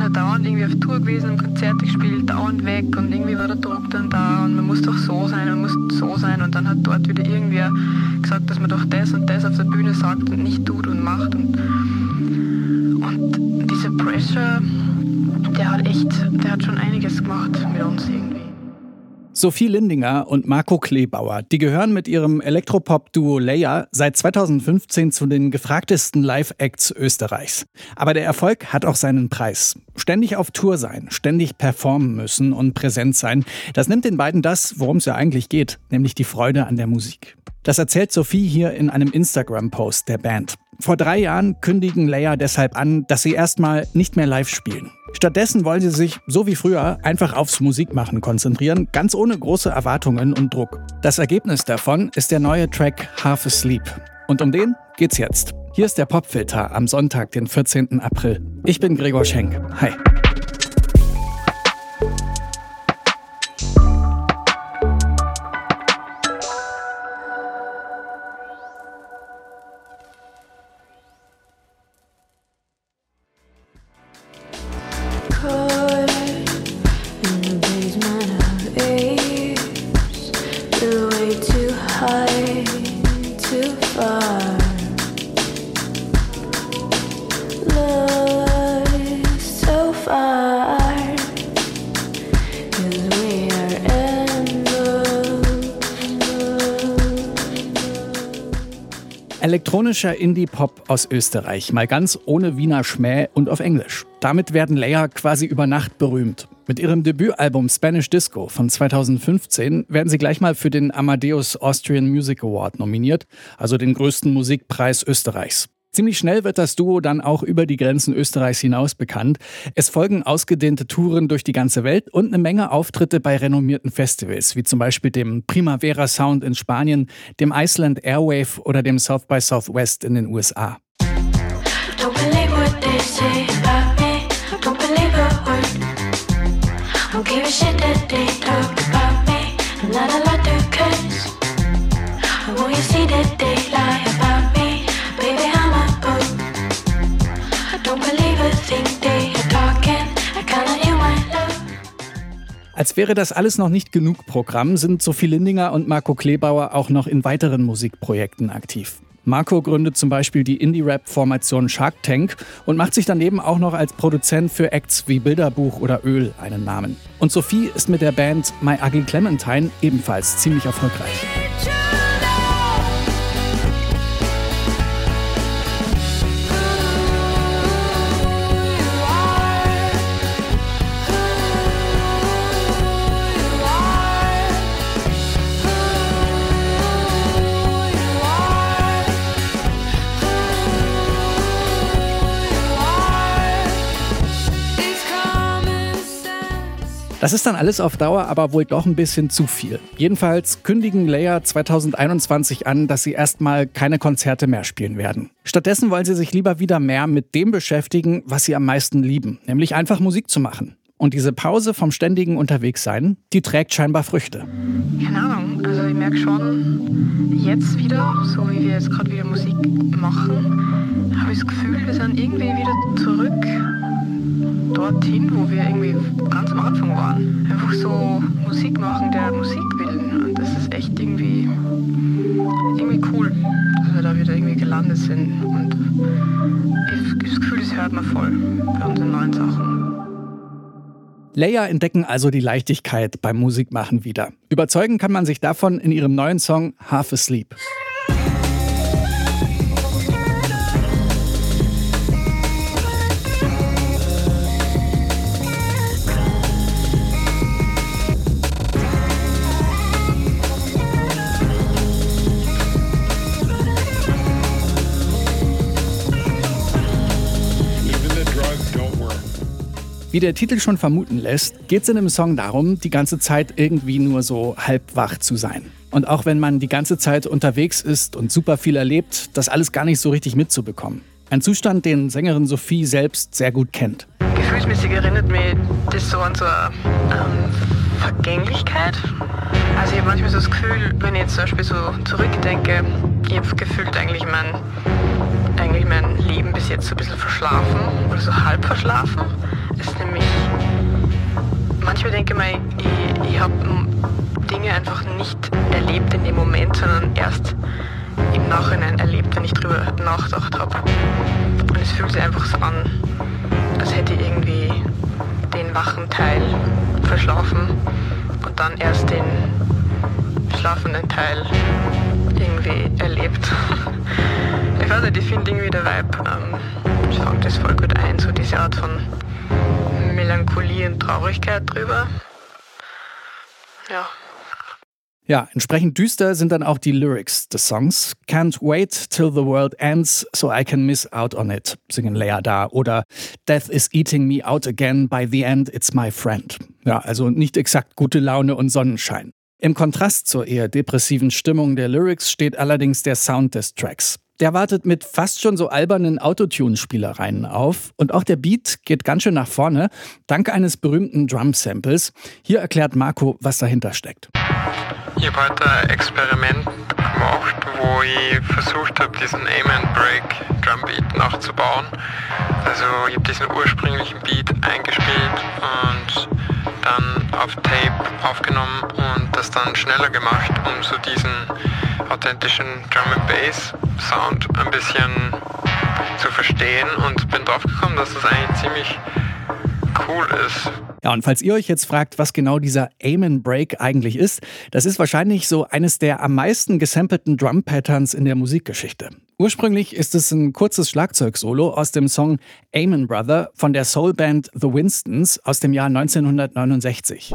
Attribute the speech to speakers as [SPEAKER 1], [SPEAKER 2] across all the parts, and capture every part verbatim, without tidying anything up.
[SPEAKER 1] halt dauernd irgendwie auf Tour gewesen, Konzerte gespielt, dauernd weg und irgendwie war der Druck dann da und man muss doch so sein, man muss so sein und dann hat dort wieder irgendwer gesagt, dass man doch das und das auf der Bühne sagt und nicht tut und macht und, und dieser Pressure, der hat echt, der hat schon einiges gemacht mit uns irgendwie.
[SPEAKER 2] Sophie Lindinger und Marco Kleebauer, die gehören mit ihrem Elektropop-Duo Leia seit zweitausendfünfzehn zu den gefragtesten Live-Acts Österreichs. Aber der Erfolg hat auch seinen Preis. Ständig auf Tour sein, ständig performen müssen und präsent sein, das nimmt den beiden das, worum es ja eigentlich geht, nämlich die Freude an der Musik. Das erzählt Sophie hier in einem Instagram-Post der Band. Vor drei Jahren kündigen Leia deshalb an, dass sie erstmal nicht mehr live spielen. Stattdessen wollen sie sich, so wie früher, einfach aufs Musikmachen konzentrieren, ganz ohne große Erwartungen und Druck. Das Ergebnis davon ist der neue Track Half Asleep. Und um den geht's jetzt. Hier ist der Popfilter am Sonntag, den vierzehnten April. Ich bin Gregor Schenk. Hi. Elektronischer Indie-Pop aus Österreich, mal ganz ohne Wiener Schmäh und auf Englisch. Damit werden Leia quasi über Nacht berühmt. Mit ihrem Debütalbum Spanish Disco von zweitausendfünfzehn werden sie gleich mal für den Amadeus Austrian Music Award nominiert, also den größten Musikpreis Österreichs. Ziemlich schnell wird das Duo dann auch über die Grenzen Österreichs hinaus bekannt. Es folgen ausgedehnte Touren durch die ganze Welt und eine Menge Auftritte bei renommierten Festivals, wie zum Beispiel dem Primavera Sound in Spanien, dem Iceland Airwave oder dem South by Southwest in den U S A. Als wäre das alles noch nicht genug Programm, sind Sophie Lindinger und Marco Kleebauer auch noch in weiteren Musikprojekten aktiv. Marco gründet zum Beispiel die Indie-Rap-Formation Shark Tank und macht sich daneben auch noch als Produzent für Acts wie Bilderbuch oder Öl einen Namen. Und Sophie ist mit der Band My Ugly Clementine ebenfalls ziemlich erfolgreich. Das ist dann alles auf Dauer aber wohl doch ein bisschen zu viel. Jedenfalls kündigen Leia zweitausendeinundzwanzig an, dass sie erstmal keine Konzerte mehr spielen werden. Stattdessen wollen sie sich lieber wieder mehr mit dem beschäftigen, was sie am meisten lieben, nämlich einfach Musik zu machen. Und diese Pause vom ständigen Unterwegssein, die trägt scheinbar Früchte.
[SPEAKER 1] Keine Ahnung, also ich merke schon, jetzt wieder, so wie wir jetzt gerade wieder Musik machen, habe ich das Gefühl, wir sind irgendwie wieder zurück dorthin, wo wir irgendwie ganz am Anfang waren. Einfach so Musik machen, der Musik willen. Und das ist echt irgendwie, irgendwie cool, dass wir da wieder irgendwie gelandet sind. Und ich habe das Gefühl, das hört man voll bei unseren neuen Sachen.
[SPEAKER 2] Leia entdecken also die Leichtigkeit beim Musikmachen wieder. Überzeugen kann man sich davon in ihrem neuen Song Half Asleep. Wie der Titel schon vermuten lässt, geht es in dem Song darum, die ganze Zeit irgendwie nur so halb wach zu sein. Und auch wenn man die ganze Zeit unterwegs ist und super viel erlebt, das alles gar nicht so richtig mitzubekommen. Ein Zustand, den Sängerin Sophie selbst sehr gut kennt.
[SPEAKER 1] Gefühlsmäßig erinnert mich das so an so eine ähm, Vergänglichkeit. Also ich habe manchmal so das Gefühl, wenn ich jetzt zum Beispiel so zurückdenke, ich habe gefühlt eigentlich mein, eigentlich mein Leben bis jetzt so ein bisschen verschlafen oder so halb verschlafen. Es ist manchmal denke ich mir, ich, ich habe Dinge einfach nicht erlebt in dem Moment, sondern erst im Nachhinein erlebt, wenn ich drüber nachgedacht habe. Und es fühlt sich einfach so an, als hätte ich irgendwie den wachen Teil verschlafen und dann erst den schlafenden Teil irgendwie erlebt. Ich weiß nicht, ich finde irgendwie der Vibe, ähm, ich fand das voll gut ein, so diese Art von Melancholie und Traurigkeit drüber. Ja.
[SPEAKER 2] Ja, entsprechend düster sind dann auch die Lyrics des Songs. Can't wait till the world ends so I can miss out on it, singen Leia da. Oder Death is eating me out again, by the end it's my friend. Ja, also nicht exakt gute Laune und Sonnenschein. Im Kontrast zur eher depressiven Stimmung der Lyrics steht allerdings der Sound des Tracks. Der wartet mit fast schon so albernen Autotune-Spielereien auf. Und auch der Beat geht ganz schön nach vorne, dank eines berühmten Drum-Samples. Hier erklärt Marco, was dahinter steckt.
[SPEAKER 3] Ich habe heute ein Experiment gemacht, wo ich versucht habe, diesen Aim and Break Drumbeat nachzubauen. Also ich habe diesen ursprünglichen Beat eingespielt und dann auf Tape aufgenommen und das dann schneller gemacht, um so diesen authentischen Drum and Bass Sound ein bisschen zu verstehen, und bin drauf gekommen, dass das eigentlich ziemlich cool ist.
[SPEAKER 2] Ja, und falls ihr euch jetzt fragt, was genau dieser Aim and Break eigentlich ist, das ist wahrscheinlich so eines der am meisten gesampelten Drum-Patterns in der Musikgeschichte. Ursprünglich ist es ein kurzes Schlagzeugsolo aus dem Song Amen Brother von der Soulband The Winstons aus dem Jahr neunzehnhundertneunundsechzig.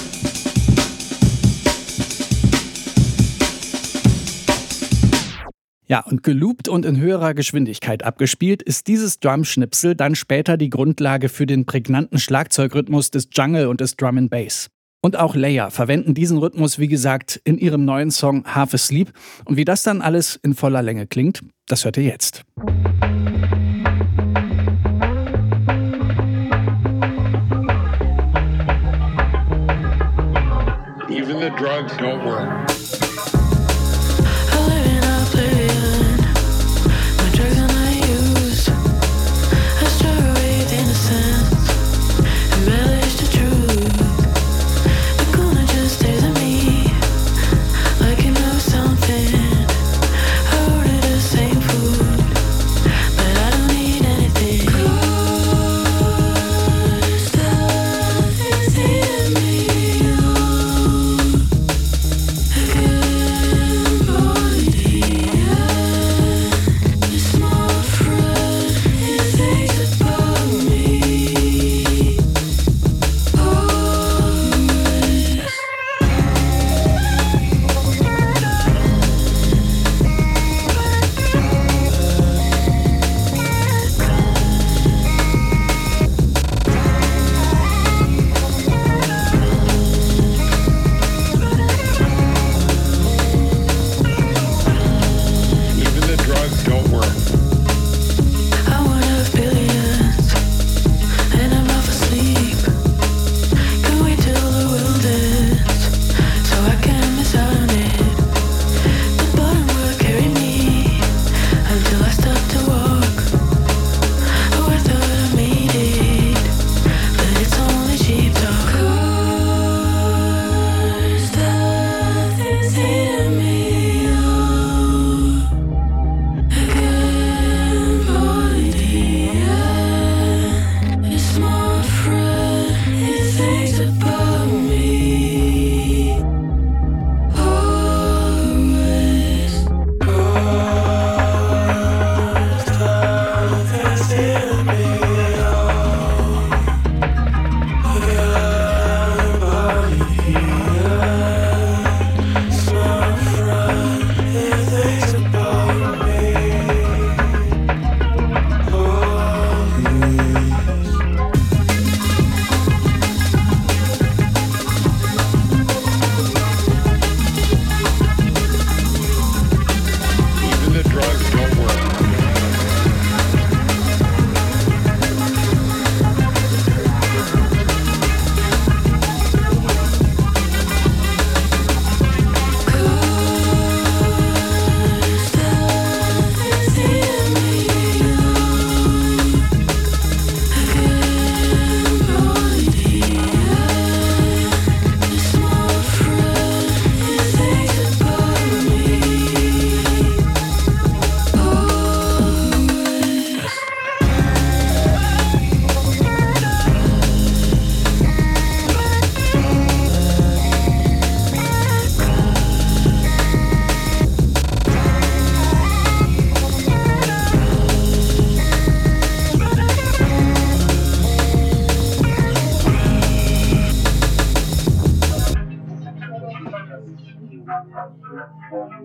[SPEAKER 2] Ja, und geloopt und in höherer Geschwindigkeit abgespielt, ist dieses Drumschnipsel dann später die Grundlage für den prägnanten Schlagzeugrhythmus des Jungle und des Drum and Bass. Und auch Leia verwenden diesen Rhythmus, wie gesagt, in ihrem neuen Song Half Asleep. Und wie das dann alles in voller Länge klingt, das hört ihr jetzt.
[SPEAKER 4] Even the drugs don't work.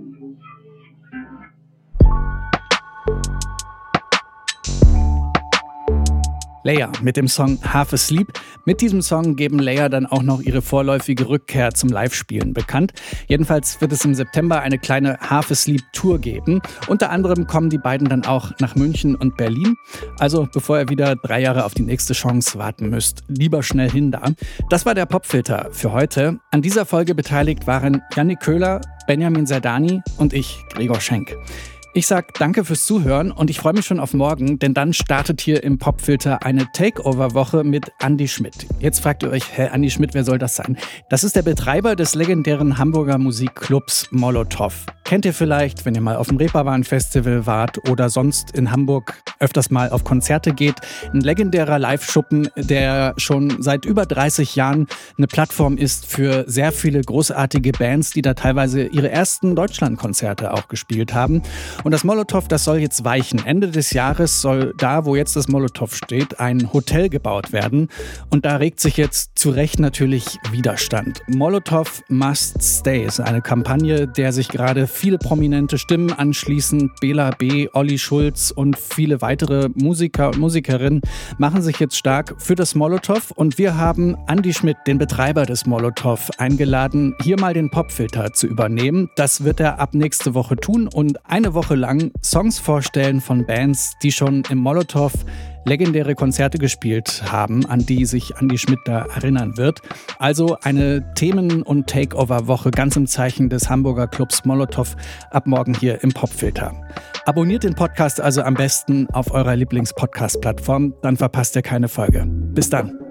[SPEAKER 2] Leia mit dem Song Half Asleep. Mit diesem Song geben Leia dann auch noch ihre vorläufige Rückkehr zum Live-Spielen bekannt. Jedenfalls wird es im September eine kleine Half Asleep Tour geben. Unter anderem kommen die beiden dann auch nach München und Berlin. Also bevor ihr wieder drei Jahre auf die nächste Chance warten müsst, lieber schnell hin da. Das war der Popfilter für heute. An dieser Folge beteiligt waren Yannick Köhler, Benjamin Zerdani und ich, Gregor Schenk. Ich sag danke fürs Zuhören und ich freue mich schon auf morgen, denn dann startet hier im Popfilter eine Takeover-Woche mit Andi Schmidt. Jetzt fragt ihr euch, hä, Andi Schmidt, wer soll das sein? Das ist der Betreiber des legendären Hamburger Musikclubs Molotow. Kennt ihr vielleicht, wenn ihr mal auf dem Reeperbahn-Festival wart oder sonst in Hamburg öfters mal auf Konzerte geht. Ein legendärer Live-Schuppen, der schon seit über dreißig Jahren eine Plattform ist für sehr viele großartige Bands, die da teilweise ihre ersten Deutschlandkonzerte auch gespielt haben. Und das Molotow, das soll jetzt weichen. Ende des Jahres soll da, wo jetzt das Molotow steht, ein Hotel gebaut werden. Und da regt sich jetzt zu Recht natürlich Widerstand. Molotow Must Stay ist eine Kampagne, der sich gerade viele prominente Stimmen anschließen. Bela B., Olli Schulz und viele weitere Musiker und Musikerinnen machen sich jetzt stark für das Molotow. Und wir haben Andi Schmidt, den Betreiber des Molotow, eingeladen, hier mal den Popfilter zu übernehmen. Das wird er ab nächste Woche tun und eine Woche lang Songs vorstellen von Bands, die schon im Molotow legendäre Konzerte gespielt haben, an die sich Andi Schmidt da erinnern wird. Also eine Themen- und Takeover-Woche ganz im Zeichen des Hamburger Clubs Molotow ab morgen hier im Popfilter. Abonniert den Podcast also am besten auf eurer Lieblings-Podcast-Plattform, dann verpasst ihr keine Folge. Bis dann.